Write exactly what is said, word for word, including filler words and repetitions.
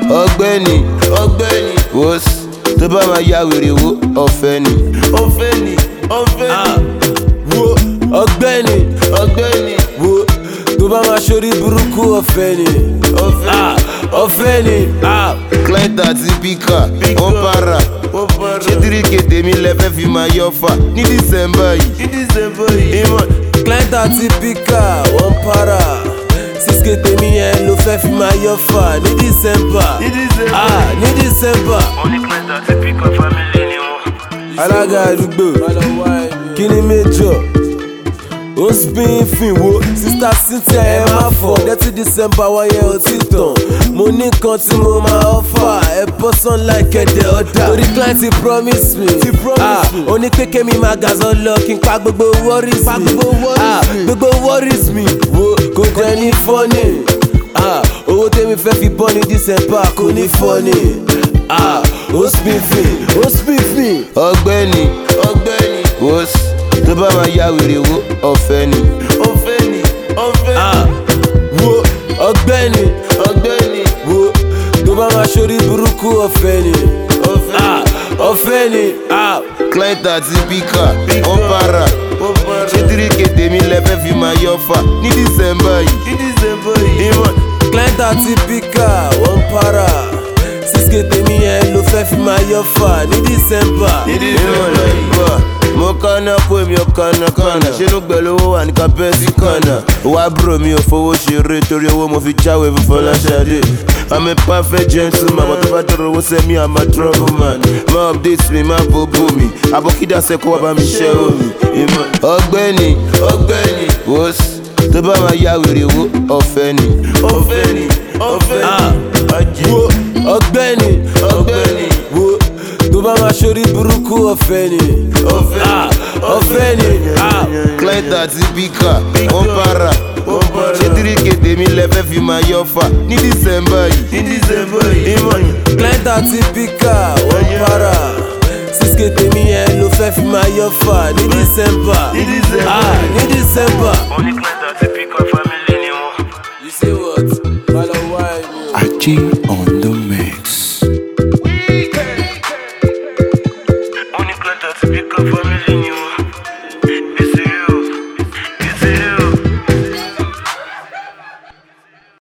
ọ̀gbẹ́ni ọ̀gbẹ́ni wos tó bá máa ya wèrè wo ọ̀fẹ́ ni ọ̀fẹ́ ni ọ̀fẹ́ ni wo ọ̀gbẹ́ni ọ̀gbẹ́ni wo tó bá máa ṣorí burúkú ọ̀fẹ́ ni ọ̀fẹ́ ni. client àti píkà wọ́n para ṣé tíríkè tèmi lẹ́fẹ́ fi máa yọ fà ní dísẹ́mbà yìí. client àti píkà wọ́n para sísè tèmi yẹn ló fẹ́ fi máa yọ fà ní dísẹ́mbà ní dísẹ́mbà. wọ́n ní client àti píkà family ni wọ́n. alága àdúgbò kí ni méjọ ó ń spin fin wo sista Cynthia ẹ má fọ dẹ́tí December wáyé ó ti tàn mo ní kan tí mo máa offer ẹ bọ́ sunlight kẹ̀dẹ̀ ọ̀dà torí client ti promise me ó ní pé kémi máa gàzọ́ lọ kí n pa gbogbo worries mi gbogbo worries mi wo kò jẹ́ ní funny owó tèmi fẹ́ fi bọ́ ní December kò ní funny ó spin fin ó spin fin. ọ̀gbẹ́ni ọ̀gbẹ́ni wos tó bá máa ya wèrè wo ọ̀fẹ́ ni ọ̀fẹ́ ni ọ̀fẹ́ ni wo ọ̀gbẹ́ni ọ̀gbẹ́ni wo tó bá máa ṣorí burúkú ọ̀fẹ́ ni ọ̀fẹ́ ni. client àti píkà wọ́n para ṣé tíríkè tèmi lẹ́fẹ́ fi máa yọ fà ní dísẹ́mbà yìí. client àti píkà wọ́n para sísè tèmi yẹn ló fẹ́ fi máa yọ fà ní dísẹ́mbà. mo kànnà kó èmi ò kànnà kànnà ṣínú gbẹ̀lówó wà ní kábẹ́ẹ̀sì kànnà wá bro mi ò fowó ṣeré torí owó mo fi jáwé fún Fọláṣadé. I'm a perfect gentleman but tó bá dọ̀rọ̀ owó sẹ́mi I'm a trouble man. má update mi má bóbó mi àbọ̀kídà sẹ́kọ̀ wá bá mi ṣẹ́ omi. ọ̀gbẹ́ni ọ̀gbẹ́ni wos tó bá máa ya wèrè wo ọ̀fẹ́ ni ọ̀fẹ́ ni ọ̀fẹ́ ni wo ọ̀gbẹ́ni ọ̀gbẹ́ni wo tó bá máa ṣorí burúkú ọ̀fẹ́ ni ọ̀fẹ́ ni. client àti píkà wọ́n para ṣé tíríkè tèmi lẹ́fẹ́ fi máa yọ fà ní dísẹ́mbà yìí. client àti píkà wọ́n para sísè tèmi yẹn ló fẹ́ fi máa yọ fà ní dísẹ́mbà ní dísẹ́mbà. wọ́n ní client àti píkà family ni wọ́n. you say what? Aji on the mix.